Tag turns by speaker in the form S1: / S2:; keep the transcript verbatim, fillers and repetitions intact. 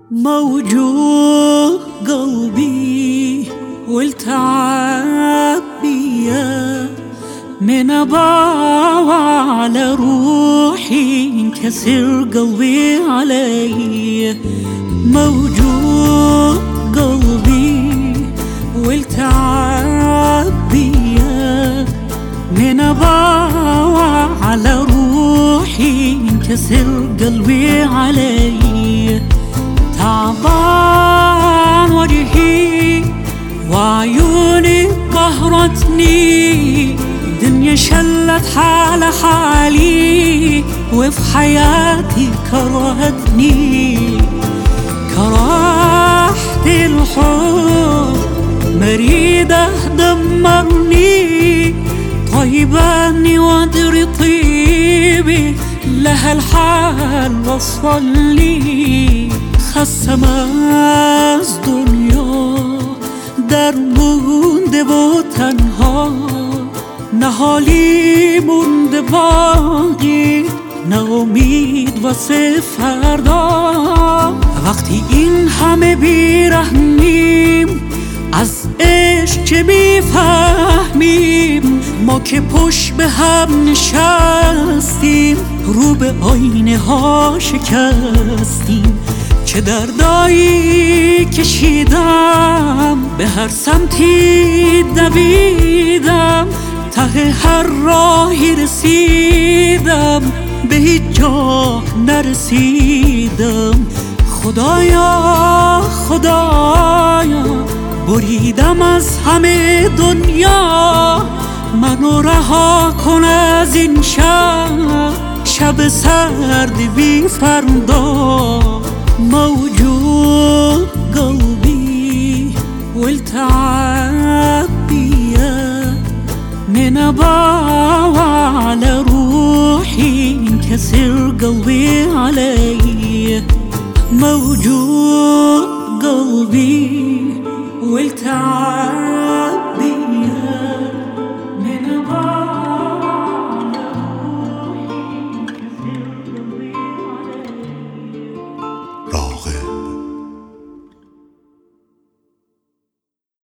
S1: موجوع قلبي والتعب بيا من أباوع على روحي انكسر قلبي علي. موجوع قلبي والتعب بيا من أباوع على روحي انكسر قلبي علي. تعبان وجهي وعيوني قهرتني، دنيا شلت حال حالي وفي حياتي كرهتني. كرهت الحب مريدة دمرني، طيباني وادري طيبي لها الحال وصل لي. خستم از دنیا در مونده و تنها، نه حالی مونده باقی نه امید واسه فردا. وقتی این همه بیرحمیم از عشق چه میفهمیم؟ ما که پشت به هم نشستیم رو به آینه ها شکستیم. چه دردایی کشیدم به هر سمتی دویدم، ته هر راهی رسیدم به هیچ جا نرسیدم. خدایا خدایا بریدم از همه دنیا، منو رها کن از این شب، شب سرد بی فردا. موجوع قلبي والتعب بيا من أباوع على روحي انكسر قلبي علي. موجوع قلبي والتعب